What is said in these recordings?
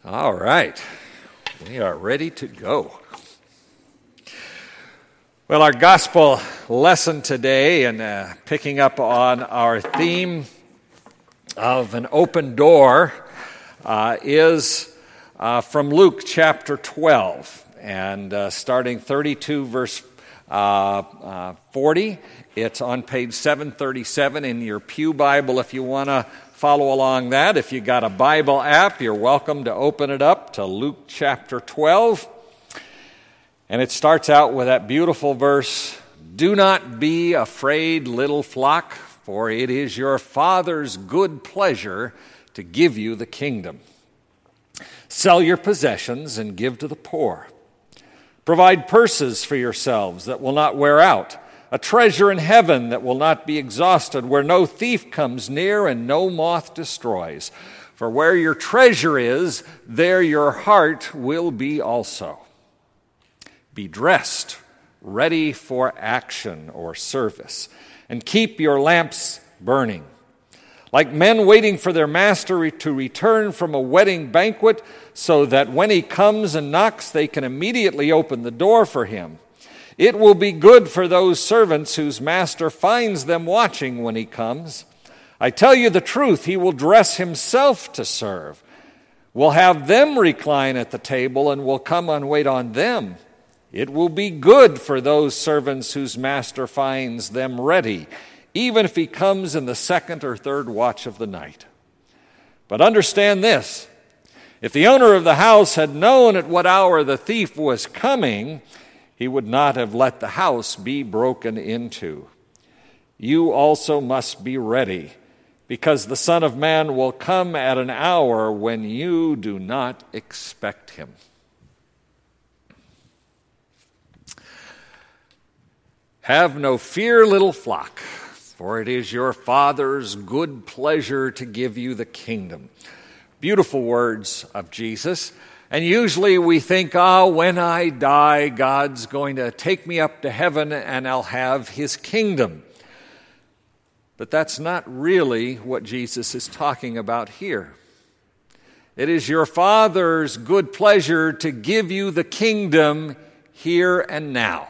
All right, we are ready to go. Well, our gospel lesson today, and picking up on our theme of an open door, is from Luke chapter 12, and starting 32 verse 40. It's on page 737 in your pew Bible if you want to follow along that. If you got a Bible app, you're welcome to open it up to Luke chapter 12. And it starts out with that beautiful verse, "Do not be afraid, little flock, for it is your Father's good pleasure to give you the kingdom. Sell your possessions and give to the poor. Provide purses for yourselves that will not wear out, a treasure in heaven that will not be exhausted, where no thief comes near and no moth destroys. For where your treasure is, there your heart will be also. Be dressed, ready for action or service, and keep your lamps burning. Like men waiting for their master to return from a wedding banquet, so that when he comes and knocks, they can immediately open the door for him. It will be good for those servants whose master finds them watching when he comes. I tell you the truth, he will dress himself to serve, will have them recline at the table, and will come and wait on them. It will be good for those servants whose master finds them ready, even if he comes in the second or third watch of the night. But understand this, if the owner of the house had known at what hour the thief was coming, he would not have let the house be broken into. You also must be ready, because the Son of Man will come at an hour when you do not expect him." "Have no fear, little flock, for it is your Father's good pleasure to give you the kingdom." Beautiful words of Jesus. And usually we think, when I die, God's going to take me up to heaven and I'll have his kingdom. But that's not really what Jesus is talking about here. It is your Father's good pleasure to give you the kingdom here and now.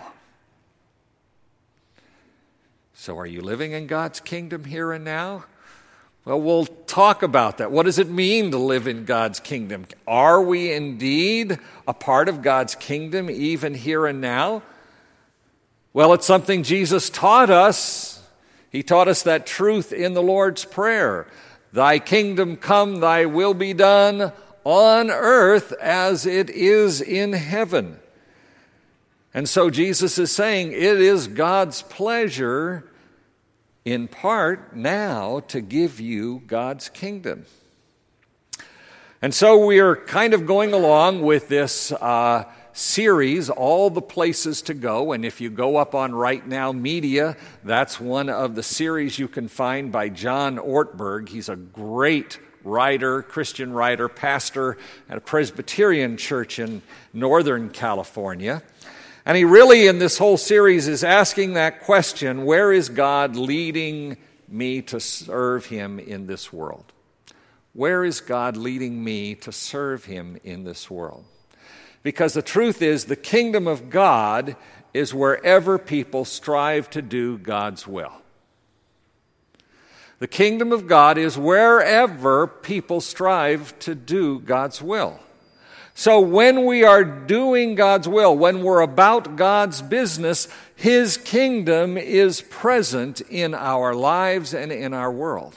So are you living in God's kingdom here and now? Well, we'll talk about that. What does it mean to live in God's kingdom? Are we indeed a part of God's kingdom even here and now? Well, it's something Jesus taught us. He taught us that truth in the Lord's Prayer. Thy kingdom come, thy will be done on earth as it is in heaven. And so Jesus is saying it is God's pleasure in part now to give you God's kingdom. And so we are kind of going along with this series, All the Places to Go. And if you go up on Right Now Media, that's one of the series you can find by John Ortberg. He's a great writer, Christian writer, pastor at a Presbyterian church in Northern California. And he really, in this whole series, is asking that question, where is God leading me to serve him in this world? Where is God leading me to serve him in this world? Because the truth is, the kingdom of God is wherever people strive to do God's will. The kingdom of God is wherever people strive to do God's will. So when we are doing God's will, when we're about God's business, his kingdom is present in our lives and in our world.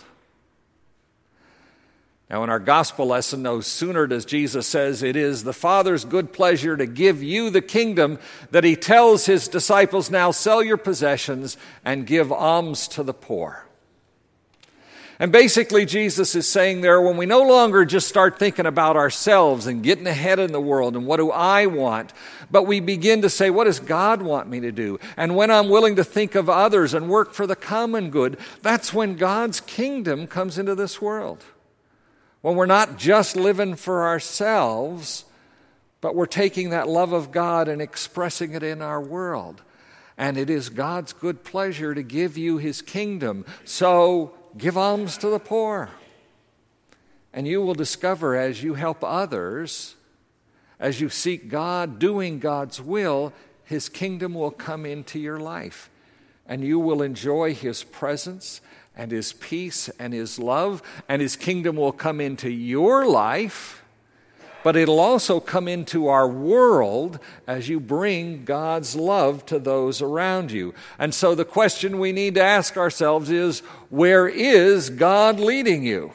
Now in our gospel lesson, no sooner does Jesus says it is the Father's good pleasure to give you the kingdom that he tells his disciples, now sell your possessions and give alms to the poor. And basically, Jesus is saying there, when we no longer just start thinking about ourselves and getting ahead in the world and what do I want, but we begin to say, what does God want me to do? And when I'm willing to think of others and work for the common good, that's when God's kingdom comes into this world. When we're not just living for ourselves, but we're taking that love of God and expressing it in our world. And it is God's good pleasure to give you his kingdom. So give alms to the poor. And you will discover as you help others, as you seek God, doing God's will, His kingdom will come into your life. And you will enjoy His presence and His peace and His love, and His kingdom will come into your life, but it'll also come into our world as you bring God's love to those around you. And so the question we need to ask ourselves is, where is God leading you?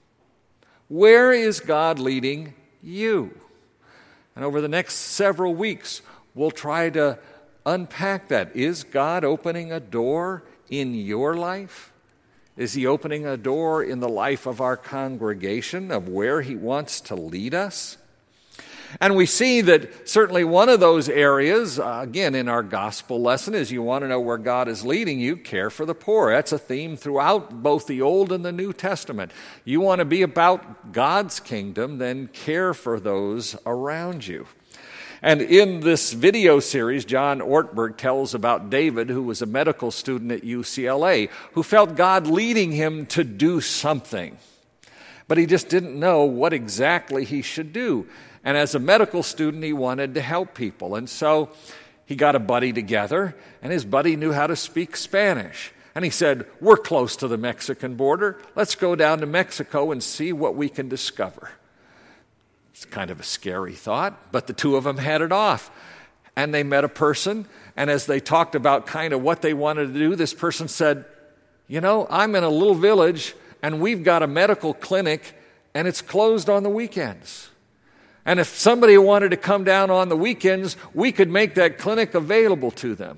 Where is God leading you? And over the next several weeks, we'll try to unpack that. Is God opening a door in your life? Is He opening a door in the life of our congregation, of where He wants to lead us? And we see that certainly one of those areas, again, in our gospel lesson, is you want to know where God is leading you, care for the poor. That's a theme throughout both the Old and the New Testament. You want to be about God's kingdom, then care for those around you. And in this video series, John Ortberg tells about David, who was a medical student at UCLA, who felt God leading him to do something. But he just didn't know what exactly he should do. And as a medical student, he wanted to help people. And so he got a buddy together, and his buddy knew how to speak Spanish. And he said, we're close to the Mexican border. Let's go down to Mexico and see what we can discover. It's kind of a scary thought, but the two of them headed off. And they met a person, and as they talked about kind of what they wanted to do, this person said, you know, I'm in a little village, and we've got a medical clinic, and it's closed on the weekends. And if somebody wanted to come down on the weekends, we could make that clinic available to them.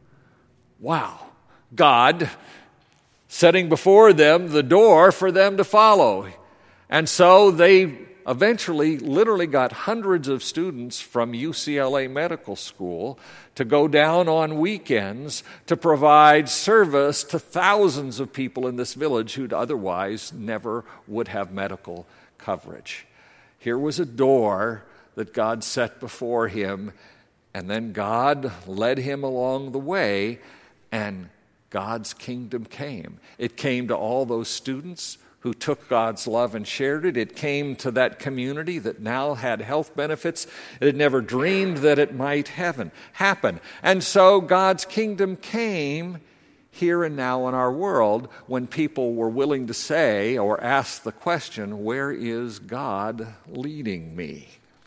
Wow. God setting before them the door for them to follow. And so they eventually literally got hundreds of students from UCLA Medical School to go down on weekends to provide service to thousands of people in this village who'd otherwise never would have medical coverage. Here was a door that God set before him, and then God led him along the way, and God's kingdom came. It came to all those students who took God's love and shared it. It came to that community that now had health benefits it had never dreamed that it might happen. And so God's kingdom came here and now in our world when people were willing to say or ask the question, where is God leading me?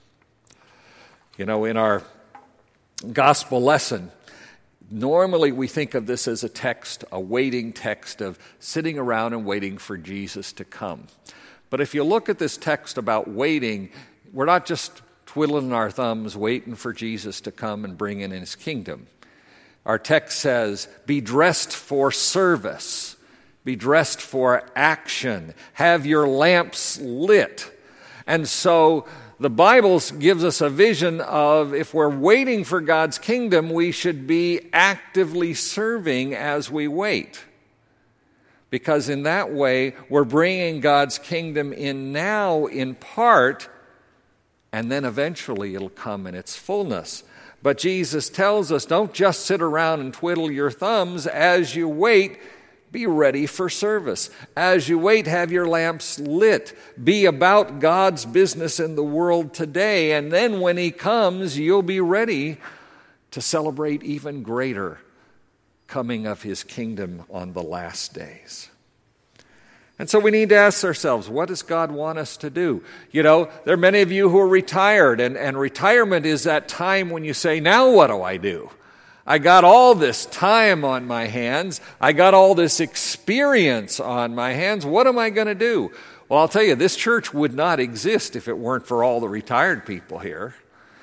You know, in our gospel lesson, normally we think of this as a text, a waiting text of sitting around and waiting for Jesus to come. But if you look at this text about waiting, we're not just twiddling our thumbs waiting for Jesus to come and bring in His kingdom. Our text says, be dressed for service, be dressed for action, have your lamps lit. And so the Bible gives us a vision of if we're waiting for God's kingdom, we should be actively serving as we wait. Because in that way, we're bringing God's kingdom in now in part, and then eventually it'll come in its fullness. But Jesus tells us, don't just sit around and twiddle your thumbs. As you wait, be ready for service. As you wait, have your lamps lit. Be about God's business in the world today. And then when He comes, you'll be ready to celebrate even greater coming of His kingdom on the last days. And so we need to ask ourselves, what does God want us to do? You know, there are many of you who are retired, and retirement is that time when you say, now what do I do? I got all this time on my hands. I got all this experience on my hands. What am I going to do? Well, I'll tell you, this church would not exist if it weren't for all the retired people here.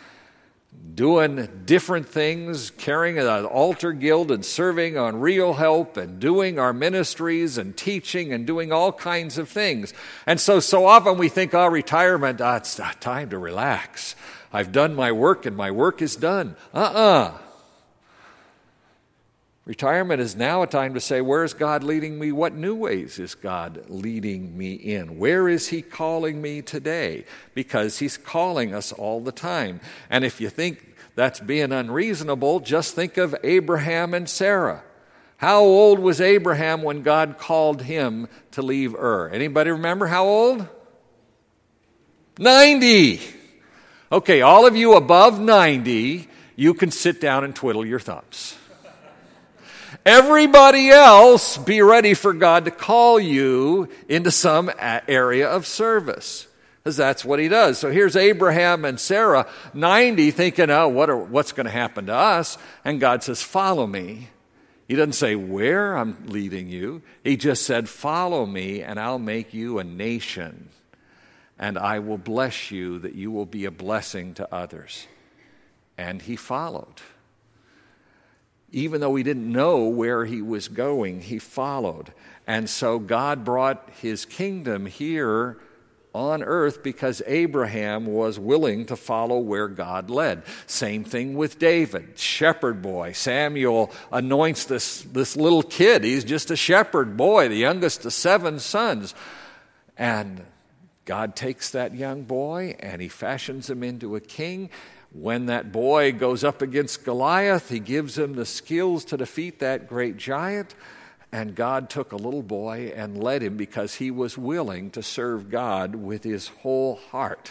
Doing different things, carrying an altar guild and serving on Real Help and doing our ministries and teaching and doing all kinds of things. And so often we think, retirement, it's not time to relax. I've done my work and my work is done. Retirement is now a time to say, where is God leading me? What new ways is God leading me in? Where is He calling me today? Because He's calling us all the time. And if you think that's being unreasonable, just think of Abraham and Sarah. How old was Abraham when God called him to leave Ur? Anybody remember how old? 90. Okay, all of you above 90, you can sit down and twiddle your thumbs. Everybody else, be ready for God to call you into some area of service, because that's what he does. So here's Abraham and Sarah, 90, thinking, oh, what's going to happen to us? And God says, follow me. He doesn't say where I'm leading you. He just said, follow me, and I'll make you a nation, and I will bless you that you will be a blessing to others. And he followed. Even though he didn't know where he was going, he followed. And so God brought his kingdom here on earth because Abraham was willing to follow where God led. Same thing with David, shepherd boy. Samuel anoints this little kid. He's just a shepherd boy, the youngest of 7 sons. And God takes that young boy and he fashions him into a king. When that boy goes up against Goliath, he gives him the skills to defeat that great giant. And God took a little boy and led him because he was willing to serve God with his whole heart.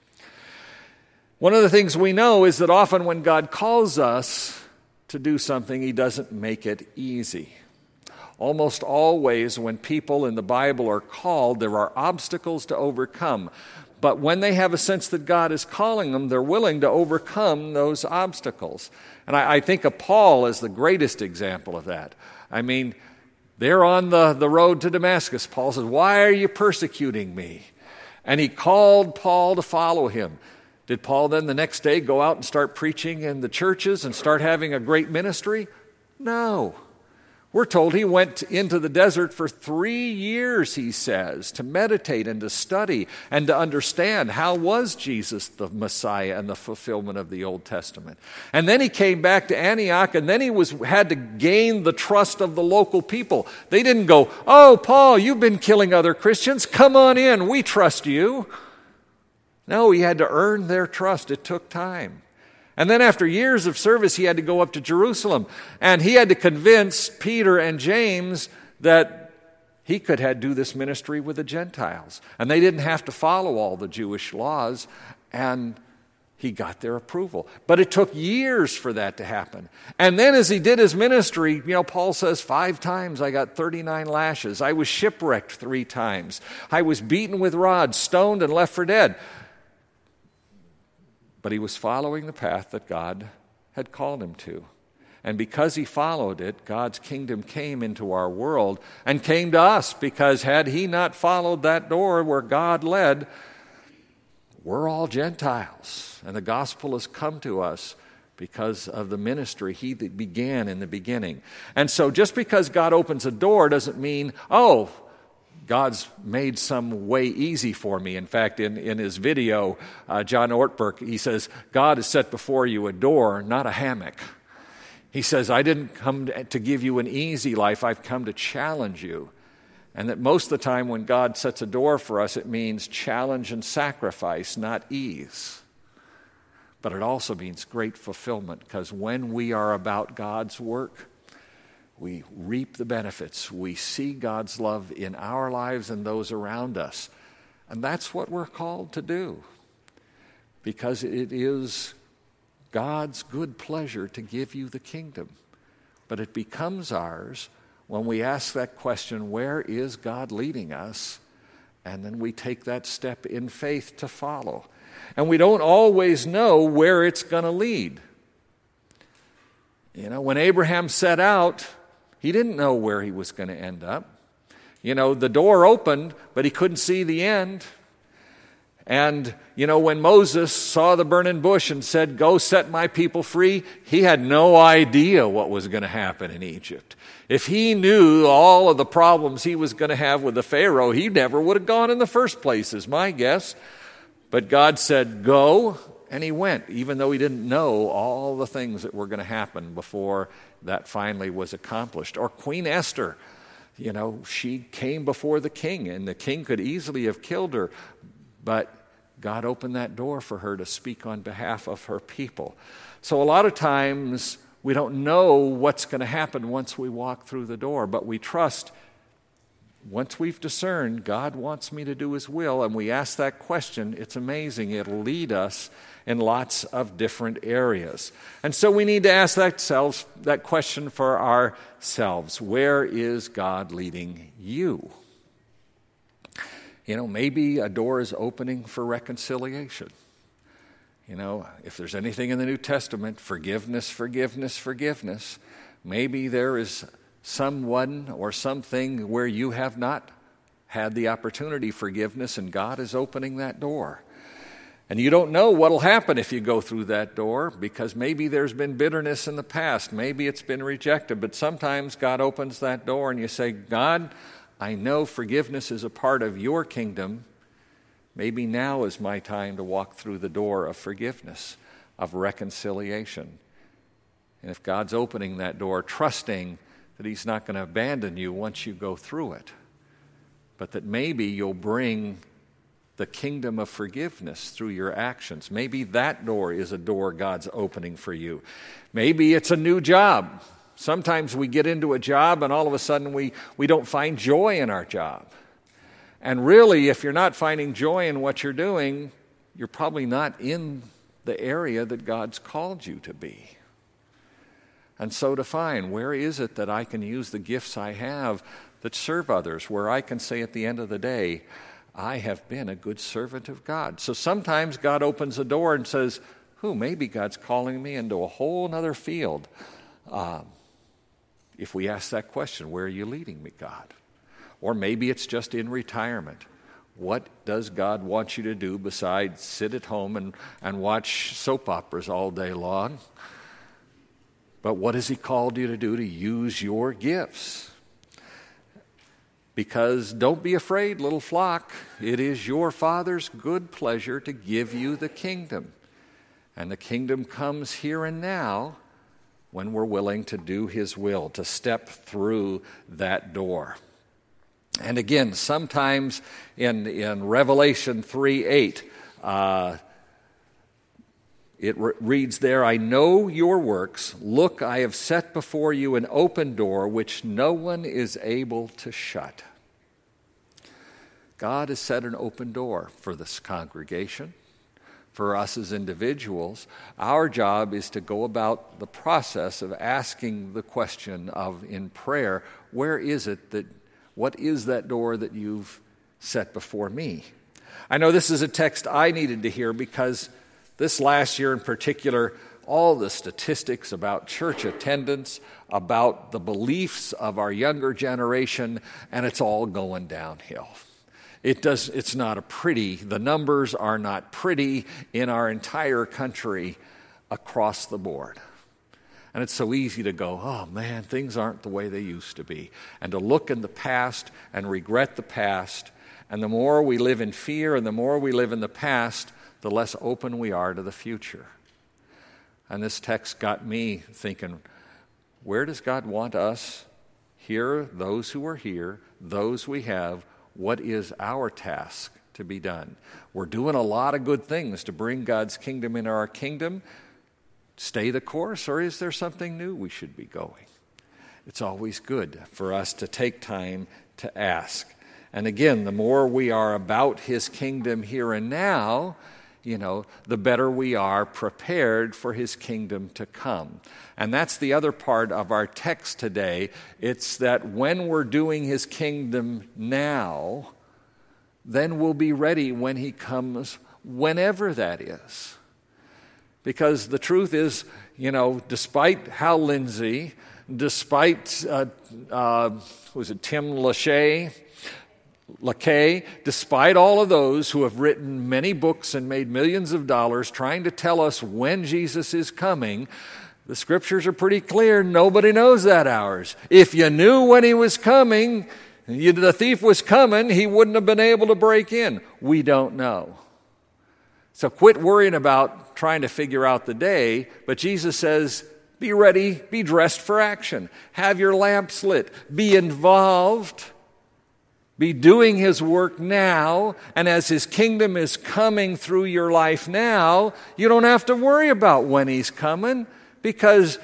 One of the things we know is that often when God calls us to do something, he doesn't make it easy. Almost always when people in the Bible are called, there are obstacles to overcome. But when they have a sense that God is calling them, they're willing to overcome those obstacles. And I think of Paul as the greatest example of that. I mean, they're on the road to Damascus. Paul says, why are you persecuting me? And he called Paul to follow him. Did Paul then the next day go out and start preaching in the churches and start having a great ministry? No. We're told he went into the desert for 3 years, he says, to meditate and to study and to understand how was Jesus the Messiah and the fulfillment of the Old Testament. And then he came back to Antioch, and then he had to gain the trust of the local people. They didn't go, oh, Paul, you've been killing other Christians. Come on in, we trust you. No, he had to earn their trust. It took time. And then after years of service, he had to go up to Jerusalem. And he had to convince Peter and James that he could do this ministry with the Gentiles. And they didn't have to follow all the Jewish laws. And he got their approval. But it took years for that to happen. And then as he did his ministry, Paul says, 5 times I got 39 lashes. I was shipwrecked 3 times. I was beaten with rods, stoned, and left for dead. But he was following the path that God had called him to. And because he followed it, God's kingdom came into our world and came to us, because had he not followed that door where God led, we're all Gentiles. And the gospel has come to us because of the ministry he that began in the beginning. And so just because God opens a door doesn't mean, oh, God's made some way easy for me. In fact, in his video, John Ortberg, he says, God has set before you a door, not a hammock. He says, I didn't come to give you an easy life. I've come to challenge you. And that most of the time when God sets a door for us, it means challenge and sacrifice, not ease. But it also means great fulfillment, because when we are about God's work, we reap the benefits. We see God's love in our lives and those around us. And that's what we're called to do, because it is God's good pleasure to give you the kingdom. But it becomes ours when we ask that question, where is God leading us? And then we take that step in faith to follow. And we don't always know where it's going to lead. When Abraham set out, he didn't know where he was going to end up. The door opened, but he couldn't see the end. And, when Moses saw the burning bush and said, go set my people free, he had no idea what was going to happen in Egypt. If he knew all of the problems he was going to have with the Pharaoh, he never would have gone in the first place, is my guess. But God said, go, and he went, even though he didn't know all the things that were going to happen before that finally was accomplished. Or Queen Esther, she came before the king, and the king could easily have killed her, but God opened that door for her to speak on behalf of her people. So a lot of times we don't know what's going to happen once we walk through the door, but we trust once we've discerned God wants me to do His will, and we ask that question, it's amazing. It'll lead us in lots of different areas. And so we need to ask that question for ourselves. Where is God leading you? Maybe a door is opening for reconciliation. If there's anything in the New Testament, forgiveness, forgiveness, forgiveness, maybe there is someone or something where you have not had the opportunity for forgiveness, and God is opening that door. And you don't know what will happen if you go through that door, because maybe there's been bitterness in the past. Maybe it's been rejected. But sometimes God opens that door and you say, God, I know forgiveness is a part of your kingdom. Maybe now is my time to walk through the door of forgiveness, of reconciliation. And if God's opening that door, trusting that He's not going to abandon you once you go through it, but that maybe you'll bring the kingdom of forgiveness through your actions. Maybe that door is a door God's opening for you. Maybe it's a new job. Sometimes we get into a job and all of a sudden we don't find joy in our job. And really, if you're not finding joy in what you're doing, you're probably not in the area that God's called you to be. And so to find, where is it that I can use the gifts I have that serve others, where I can say at the end of the day, I have been a good servant of God. So sometimes God opens a door and says, maybe God's calling me into a whole other field. If we ask that question, where are you leading me, God? Or maybe it's just in retirement. What does God want you to do besides sit at home and watch soap operas all day long? But what has He called you to do to use your gifts? Because don't be afraid, little flock. It is your Father's good pleasure to give you the kingdom. And the kingdom comes here and now when we're willing to do His will, to step through that door. And again, sometimes in Revelation 3:8, it reads there, I know your works. Look, I have set before you an open door which no one is able to shut. God has set an open door for this congregation, for us as individuals. Our job is to go about the process of asking the question of, in prayer, what is that door that you've set before me? I know this is a text I needed to hear because this last year in particular, all the statistics about church attendance, about the beliefs of our younger generation, and it's all going downhill. It's not the numbers are not pretty in our entire country across the board. And it's so easy to go, oh man, things aren't the way they used to be. And to look in the past and regret the past. And the more we live in fear and the more we live in the past, the less open we are to the future. And this text got me thinking, where does God want us? Here, those who are here, those we have, what is our task to be done? We're doing a lot of good things to bring God's kingdom into our kingdom. Stay the course, or is there something new we should be going? It's always good for us to take time to ask. And again, the more we are about His kingdom here and now, the better we are prepared for His kingdom to come. And that's the other part of our text today. It's that when we're doing His kingdom now, then we'll be ready when He comes, whenever that is. Because the truth is, despite Hal Lindsey, despite, Tim LaCaye, despite all of those who have written many books and made millions of dollars trying to tell us when Jesus is coming, the Scriptures are pretty clear. Nobody knows that hours. If you knew when He was coming, the thief was coming, he wouldn't have been able to break in. We don't know. So quit worrying about trying to figure out the day, but Jesus says, be ready, be dressed for action. Have your lamps lit. Be involved. Be doing His work now, and as His kingdom is coming through your life now, you don't have to worry about when He's coming, because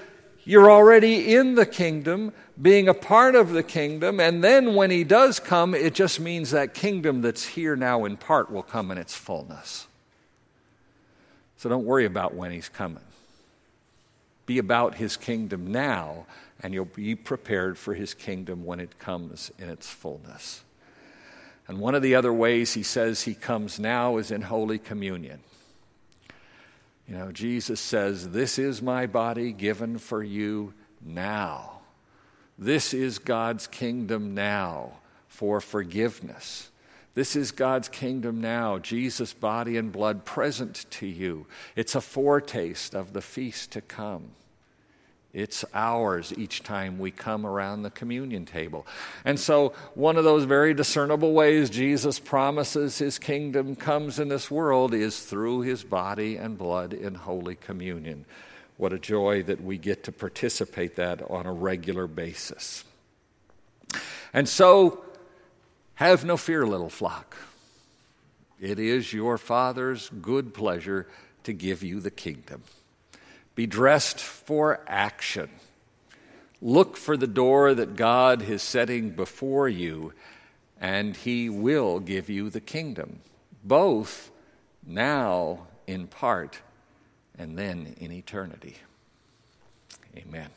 You're already in the kingdom, being a part of the kingdom, and then when he does come, it just means that kingdom that's here now in part will come in its fullness. So don't worry about when he's coming. Be about his kingdom now, and you'll be prepared for his kingdom when it comes in its fullness. And one of the other ways he says he comes now is in Holy Communion. You know, Jesus says, "This is my body given for you now." This is God's kingdom now for forgiveness. This is God's kingdom now, Jesus' body and blood present to you. It's a foretaste of the feast to come. It's ours each time we come around the communion table. And so one of those very discernible ways Jesus promises his kingdom comes in this world is through his body and blood in Holy Communion. What a joy that we get to participate that on a regular basis. And so, have no fear, little flock. It is your Father's good pleasure to give you the kingdom. Be dressed for action. Look for the door that God is setting before you, and he will give you the kingdom, both now in part and then in eternity. Amen.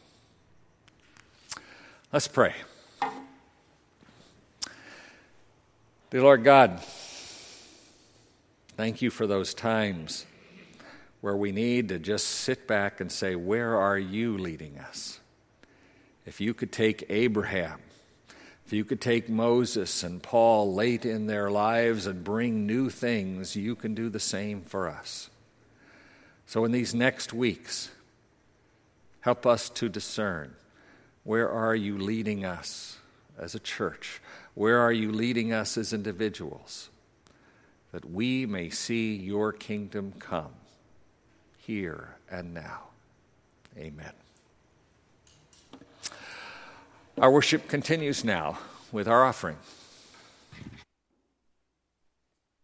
Let's pray. Dear Lord God, thank you for those times where we need to just sit back and say, where are you leading us? If you could take Abraham, if you could take Moses and Paul late in their lives and bring new things, you can do the same for us. So in these next weeks, help us to discern, where are you leading us as a church? Where are you leading us as individuals? That we may see your kingdom come here and now. Amen. Our worship continues now with our offering.